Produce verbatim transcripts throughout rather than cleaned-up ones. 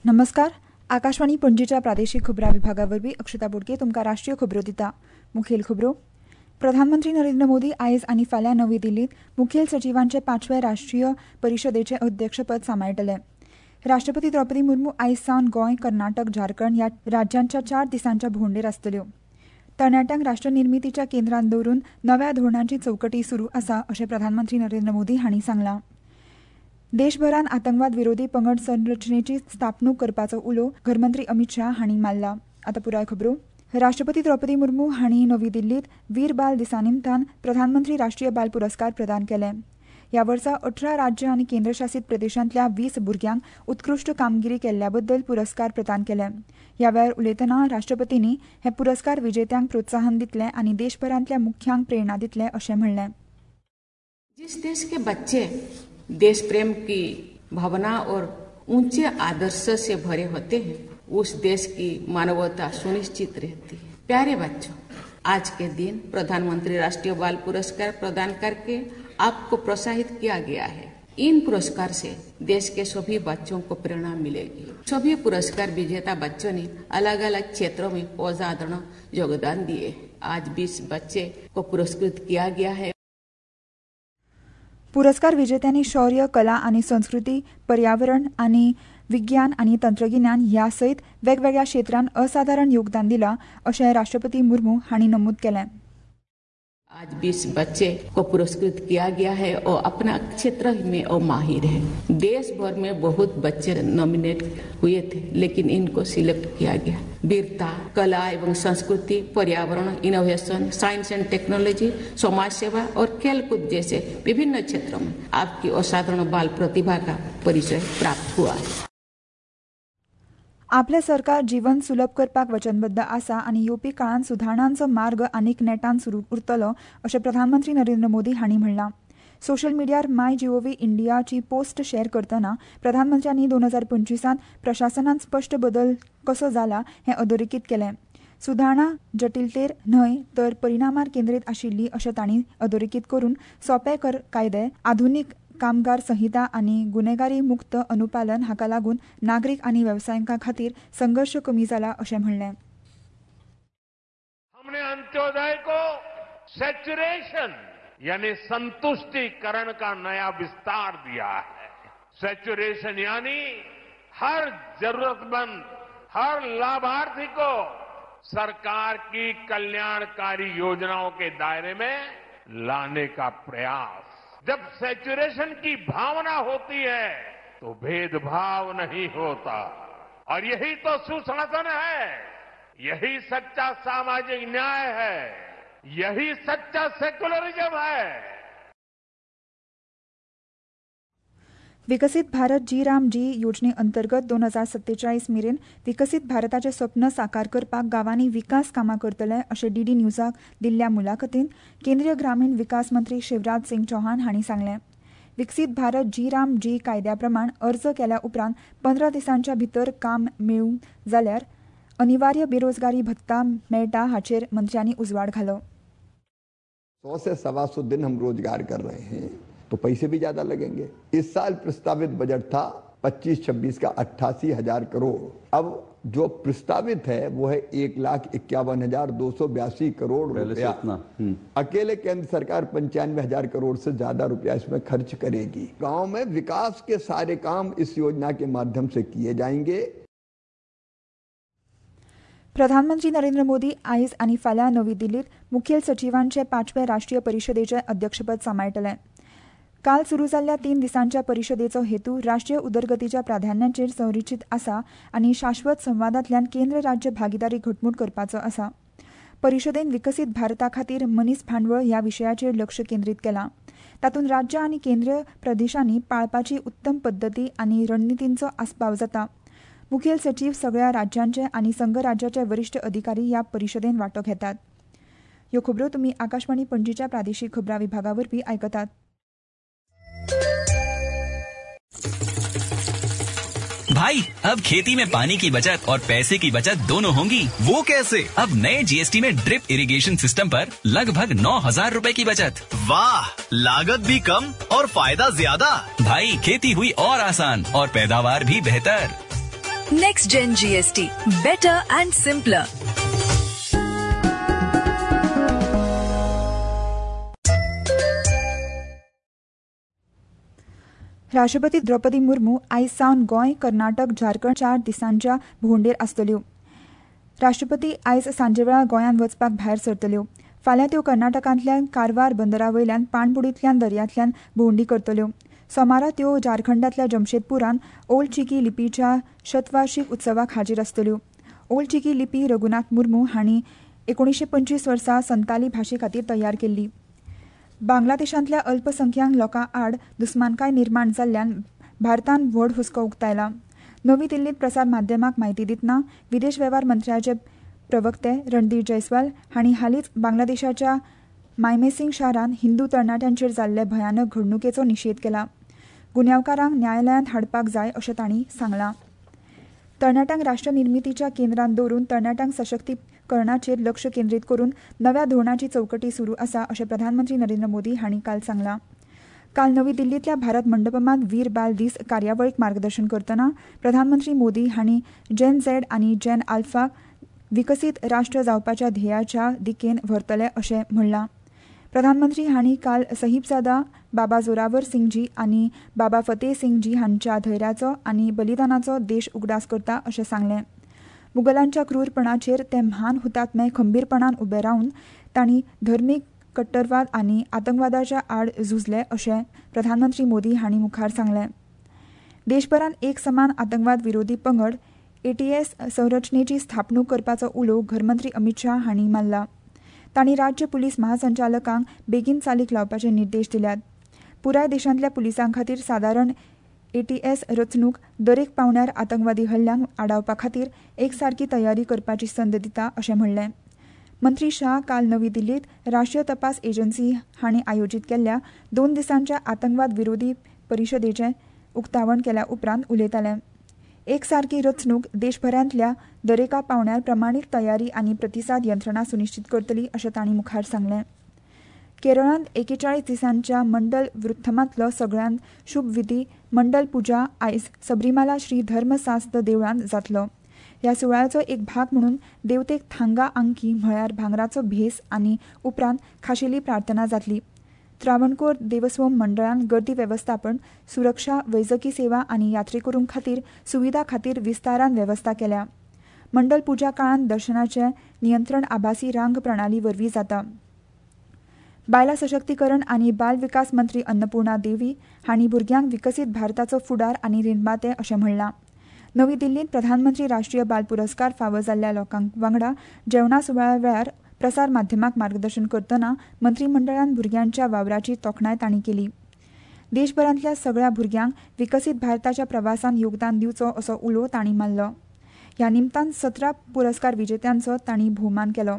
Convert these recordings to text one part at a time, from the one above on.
नमस्कार. आकाशवाणी पणजीच्या प्रादेशीक खबरां विभागावरवीं अक्षता बोडके तुमकां राष्ट्रीय खबरो दिता. मुखेल खबरो. प्रधानमंत्री नरेंद्र मोदी आयज आनी फाल्यां नवी दिल्लींत मुखेल सचिवांचे पांचवे राष्ट्रीय परिशदेचें अध्यक्षपद सांबाळटले. राष्ट्रपती द्रौपदी मुर्मू आयज सावन गोंय, कर्नाटक, झारखंड ह्या राज्यांच्या चार दिसांच्या भोंवडेर आसतल्यो. तरणाट्यांक राष्ट्रनिर्मितीच्या केंद्रांत दवरून नव्या धोरणांची चौकटी सुरू आसा अशें प्रधानमंत्री नरेंद्र मोदी हांणी सांगलां. देशभरांत आतंकवाद विरोधी पंगड संरचनेची स्थापणूक करपाचो उलो घरमंत्री अमित शाह हांणी मारला. आतां पुराय खबरो. राष्ट्रपती द्रौपदी मुर्मू हांणी नवी दिल्लींत वीर बाल दिसा निमतान प्रधानमंत्री राष्ट्रीय बाल पुरस्कार प्रदान केले. ह्या वर्सा अठरा राज्य आनी केंद्रशासीत प्रदेशांतल्या वीस भुरग्यांक उत्कृश्ट कामगिरी केल्ल्या बद्दल पुरस्कार प्रदान केले. ह्या वेळार उलयतना राष्ट्रपतींनी हे पुरस्कार विजेत्यांक प्रोत्साहन दितले आनी देशभरांतल्या मुख्यांक प्रेरणा दितले अशें म्हणलें. जिस देश के बच्चे देश प्रेम की भावना और ऊंचे आदर्श से भरे होते हैं, उस देश की मानवता सुनिश्चित रहती है. प्यारे बच्चों, आज के दिन प्रधानमंत्री राष्ट्रीय बाल पुरस्कार प्रदान करके आपको प्रोत्साहित किया गया है. इन पुरस्कार से देश के सभी बच्चों को प्रेरणा मिलेगी. सभी पुरस्कार विजेता बच्चों ने अलग अलग क्षेत्रों में असाधारण योगदान दिए. आज बीस बच्चे को पुरस्कृत किया गया है. पुरस्कार विजेत्यांनी शौर्य, कला आनी संस्कृती, पर्यावरण आनी विज्ञान आनी तंत्रगिन्यान ह्या सयत वेगवेगळ्या क्षेत्रांत असाधारण योगदान दिलां अशें राष्ट्रपती मुर्मू हांणी नमूद केलें. आज बीस बच्चे को पुरस्कृत किया गया है और अपना क्षेत्र में और माहिर है. देश भर में बहुत बच्चे नॉमिनेट हुए थे, लेकिन इनको सिलेक्ट किया गया. वीरता, कला एवं संस्कृति, पर्यावरण, इनोवेशन, साइंस एंड टेक्नोलॉजी, समाज सेवा और खेलकूद जैसे विभिन्न क्षेत्रों में आपकी असाधारण बाल प्रतिभा का परिचय प्राप्त हुआ. आपले सरकार जीवन सुलभ करपाक वचनबद्ध आसा आनी येवपी काळांत सुदारणांचो मार्ग आनीक नेटान सुरू उरतलो अशें प्रधानमंत्री नरेंद्र मोदी हांणी म्हणलां. सोशल मिडियार माय जीओव्ही इंडियाची पोस्ट शेअर करतना प्रधानमंत्र्यांनी दोन हजार पंचवीसांत प्रशासनांत स्पश्ट बदल कसो जाला हें अधोरेखीत केलें. सुदारणा जटिलतेर न्हय तर परिणामार केंद्रीत आशिल्ली अशें तांणी अधोरेखीत करून सोंपे कर कायदे, आधुनीक कामगार संहिता आनी गुन्हेगारी मुक्त अनुपालन हाका लागून नागरीक आनी वेवसायिकां खातीर संघर्ष कमी जाला अशें म्हणलें. हमने अंत्योदय को सैचुरेशन यानी संतुष्टिकरण का नया विस्तार दिया है. सैचुरेशन यानी हर जरूरतमंद, हर लाभार्थी को सरकार की कल्याणकारी योजनाओं के दायरे में लाने का प्रयास. जब सैचुरेशन की भावना होती है तो भेदभाव नहीं होता, और यही तो सुशासन है, यही सच्चा सामाजिक न्याय है, यही सच्चा सेक्युलरिज्म है. विकसित भारत जी राम जी योजने अंतर्गत दोन हजार सत्तेचाळीस मेरेन विकसित भारताचे स्वप्न साकार करपाक गांवांनी विकास कामां करतले अशें डीडी न्यूजाक दिल्ल्या मुलाखतींत केंद्रीय ग्रामीण विकास मंत्री शिवराज सिंग चौहान हांणी सांगलें. विकसित भारत जी राम जी कायद्या प्रमाण अर्ज केल्या उपरांत पंदरा दिसांच्या भितर काम मेळूं जाल्यार अनिवार्य बेरोजगारी भत्ता मेळटा हाचेर मंत्र्यांनी उजवाड घालो. सौ से सवा सौ दिन हम रोजगार कर रहे हैं तो पैसे भी ज्यादा लगेंगे. इस साल प्रस्तावित बजट था पच्चीस छब्बीस का अट्ठासी हजार करोड़. अब जो प्रस्तावित है वो है एक लाख इक्यावन हजार दो सौ बयासी करोड़ रुपया. अकेले केंद्र सरकार पंचानवे हजार करोड़ से ज्यादा रुपया इसमें खर्च करेगी. गांव में विकास के सारे काम इस योजना के माध्यम से किए जाएंगे. प्रधानमंत्री नरेंद्र मोदी आयज आनी फाल्यां नवी दिल्लींत मुखेल सचिवांचे पांचवे राष्ट्रीय परिशदेचें अध्यक्षपद सांबाळटले. काल सुरू जाल्ल्या तीन दिसांच्या परिशदेचो हेतू राष्ट्रीय उदरगतीच्या प्राधान्यांचेर संरचीत आसा आनी शाश्वत संवादांतल्यान केंद्र राज्य भागीदारी घटमूट करपाचो आसा. परिशदेन विकसीत भारता खातीर मनीस भांडवळ ह्या विशयाचेर लक्ष केंद्रीत केलां. तातूंत राज्य आनी केंद्र प्रदेशांनी पाळपाची उत्तम पद्दती आनी रणनितींचो आस्पाव जाता. मुखेल सचिव सगळ्या राज्यांचे आनी संघ राज्याचे वरिष्ठ अधिकारी ह्या परिशदेन वांटो घेतात. ह्यो खबरो तुमी आकाशवाणी पणजीच्या प्रादेशीक खबरां विभागा वरवीं आयकतात. भाई अब खेती में पानी की बचत और पैसे की बचत दोनों होंगी. वो कैसे? अब नए जीएसटी में ड्रिप इरिगेशन सिस्टम पर लगभग नौ हजार रूपए की बचत. वाह, लागत भी कम और फायदा ज्यादा. भाई खेती हुई और आसान और पैदावार भी बेहतर. Next Gen G S T. Better and simpler. राष्ट्रपती द्रौपदी मुर्मू आयज सावन गोंय, कर्नाटक, झारखंड चार दिसांच्या भोंवडेर आसतल्यो. राष्ट्रपती आयज सांजेवेळा गोंयांत वचपाक भायर सरतल्यो. फाल्यां त्यो कर्नाटकांतल्या कारवार बंदरावयल्यान पाणबुडींतल्यान दर्यांतल्यान भोंवडी करतल्यो. सोमारा त्यो झारखंडांतल्या जमशेदपुरांत ओल्ड चिकी लिपीच्या शतवार्षिक उत्सवाक हाजीर आसतल्यो. ओल्ड चिकी लिपी रघुनाथ मुर्मू हांणी एकोणीशे पंचवीस वर्सा संताली भाशे खातीर तयार केल्ली. बांगलादेशांतल्या अल्पसंख्यांक लोकां आड दुस्मानकाय निर्माण जाल्ल्यान भारतान व्हड हुस्को उक्तायला. नवी दिल्लींत प्रसार माध्यमांक म्हायती दितना विदेश वेव्हार मंत्र्याचे प्रवक्ते रणदीप जयस्वाल हांणी हालींच बांगलादेशाच्या मायमेसिंग शारांत हिंदू तरणाट्यांचेर जाल्ले भयानक घडणुकेचो निशेध केला. गुन्यांवकारांक न्यायालयांत हाडपाक जाय अशें तांणी सांगलां. तरणाट्यांक राष्ट्र निर्मितीच्या केंद्रांत दवरून तरणाट्यांक सशक्तीकरणाचेर लक्ष केंद्रीत करून नव्या धोरणाची चौकटी सुरू आसा अशें प्रधानमंत्री नरेंद्र मोदी हांणी काल सांगलां. काल नवी दिल्लींतल्या भारत मंडपमांत वीर बाल दीस कार्यावळीक मार्गदर्शन करतना प्रधानमंत्री मोदी हांणी जेन झेड आनी जेन आल्फा विकसीत राष्ट्र जावपाच्या ध्येयाच्या दिकेन व्हरतले अशें म्हणलां. प्रधानमंत्री हांणी काल साहिबजादा बाबा जोरावर सिंगजी आनी बाबा फतेह सिंगजी हांच्या धैर्याचो आनी बलिदानाचो देश उगडास करता अशें सांगलें. मुघलांच्या क्रूरपणाचेर ते म्हान हुतात्मे खंबीरपणान उबे रावन तांणी धर्मीक कट्टरवाद आनी आतंकवादाच्या आड झुजले अशें प्रधानमंत्री मोदी हांणी मुखार सांगलें. देशभरांत एक समान आतंकवाद विरोधी पंगड एटीएस संरचनेची स्थापणूक करपाचो उलो घरमंत्री अमित शाह हांणी मारला. तांणी राज्य पुलीस महासंचालकांक बेगीन चालीक लावपाचे निर्देश दिल्यात. पुराय देशांतल्या पुलिसां खातीर सादारण एटीएस रचणूक दरेक पावण्यार आतंकवादी हल्ल्यांक आडावपा खातीर एकसारकी तयारी करपाची संद दिता अशें म्हणलें. मंत्री शाह काल नवी दिल्लींत राष्ट्रीय तपास एजन्सी हांणी आयोजीत केल्ल्या दोन दिसांच्या आतंकवाद विरोधी परिशदेचें उक्तावण केल्या उपरांत उलयताले. एकसारकी रचणूक देशभरांतल्या दरेका पावण्यार प्रमाणीत तयारी आनी प्रतिसाद यंत्रणा सुनिश्चित करतली अशें तांणी मुखार सांगलें. केरळांत एकेचाळीस दिसांच्या मंडल वृत्तमांतलो सगळ्यांत शुभ विधी मंडल पुजा आयज सबरीमाला श्री धर्मशास्त्र देवळांत जातलो. ह्या सुवाळ्याचो एक भाग म्हणून देवतेक थांगा आंकी म्हळ्यार भांगराचो भेस आनी उपरांत खाशेली प्रार्थना जातली. त्रावणकोर देवस्वम मंडळान गर्दी वेवस्थापन, सुरक्षा, वैजकी सेवा आनी यात्रेकरूं खातीर सुविधा खातीर विस्तारान वेवस्था केल्या. मंडल पुजा काळांत दर्शनाचें नियंत्रण आभासी रांग प्रणाली वरवीं जाता. बायला सशक्तीकरण आनी बाल विकास मंत्री अन्नपूर्णा देवी हांणी भुरग्यांक विकसीत भारताचो फुडार आनी रिणबाते अशें म्हणलां. नवी दिल्लींत प्रधानमंत्री राष्ट्रीय बाल पुरस्कार फावो जाल्ल्या लोकांक वांगडा जेवणा सुवाळ्या वेळार प्रसार माध्यमांक मार्गदर्शन करतना मंत्रीमंडळान भुरग्यांच्या वावराची तोखणाय तांणी केली. देशभरांतल्या सगळ्या भुरग्यांक विकसीत भारताच्या प्रवासान योगदान दिवचो असो उलो तांणी मारलो. ह्या निमतान सतरा पुरस्कार विजेत्यांचो तांणी भोवमान केलो.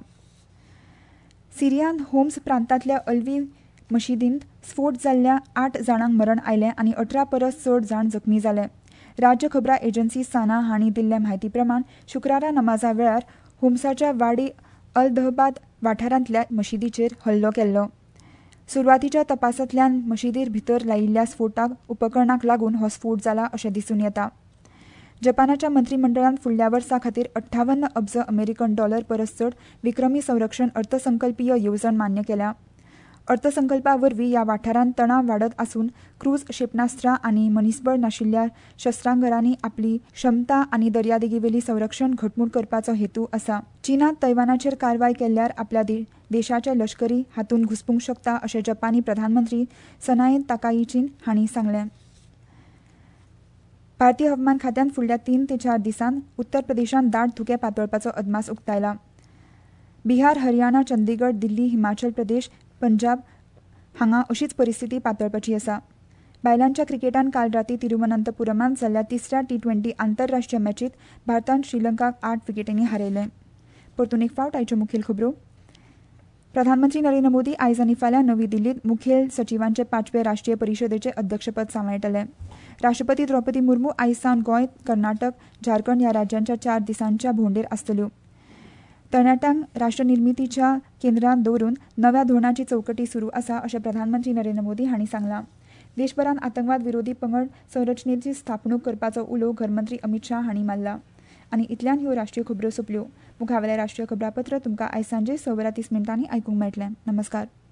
सिरियान होम्स प्रांतांतल्या अल्वी मशिदींत स्फोट जाल्ल्या आठ जाणांक मरण आयलें आनी अठरा परस चड जाण जखमी जाले. राज्य खबरां एजन्सी साना हांणी दिल्ले म्हायती प्रमाण शुक्रारा नमाजा वेळार होम्साच्या वाडी अल दहबाद वाठारांतल्या मशिदीचेर हल्लो केल्लो. सुरवातीच्या तपासांतल्यान मशिदीर भितर लायिल्ल्या स्फोटाक उपकरणाक लागून हो स्फोट जाला अशें दिसून येता. जपानाच्या मंत्रीमंडळान फुडल्या वर्सा खातीर अठ्ठावन्न अब्ज अमेरिकन डॉलर परस चड विक्रमी संरक्षण अर्थसंकल्पीय येवजण मान्य केल्या. अर्थसंकल्पा वरवीं ह्या वाठारांत तणाव वाडत आसून क्रूज क्षेपणास्त्रां आनी मनीसबळ नाशिल्ल्या शस्त्रांगारांनी आपली क्षमता आनी दर्यादेगेवेली संरक्षण घटमूट करपाचो हेतू आसा. चीनान तैवानाचेर कारवाय केल्यार आपल्या देशाचे लश्करी हातूंत घुसपूंक शकता अशें जपानी प्रधानमंत्री सनाए ताकाइची हांणी सांगलें. भारतीय हवामान खात्यान फुडल्या तीन ते चार दिसांत उत्तर प्रदेशांत दाट धुके पातळपाचो अदमास उक्तायला. बिहार, हरियाणा, चंदीगड, दिल्ली, हिमाचल प्रदेश, पंजाब हांगा अशीच परिस्थिती पातळपाची आसा. बायलांच्या क्रिकेटान काल राती तिरुवनंतपुरमांत जाल्ल्या तिसऱ्या टी ट्वेंटी आंतरराष्ट्रीय मॅचीत भारतान श्रीलंकाक आठ विकेटींनी हारयलें. परतून एक फावट आयच्यो मुखेल खबरो. प्रधानमंत्री नरेंद्र मोदी आयज आनी फाल्यां नवी दिल्लींत मुखेल सचिवांचे पांचवे राष्ट्रीय परिशदेचे अध्यक्षपद सांबाळटले. राष्ट्रपती द्रौपदी मुर्मू आयज सावन गोंय, कर्नाटक, झारखंड ह्या राज्यांच्या चार दिसांच्या भोंवडेर आसतल्यो. तरणाट्यांक राष्ट्र निर्मितीच्या केंद्रांत दवरून नव्या धोरणाची चौकटी सुरू आसा अशें प्रधानमंत्री नरेंद्र मोदी हांणी सांगलां. देशभरात आतंकवाद विरोधी पंगड संरचनेची स्थापणूक करपाचो उलो घरमंत्री अमित शाह हांणी मारला. आनी इतल्यान ह्यो राष्ट्रीय खबरो सोंपल्यो. मुखावेलें राष्ट्रीय खबरापत्र तुमकां आयज सांजे स वरां तीस मिनटांनी आयकूंक मेळटलें. नमस्कार.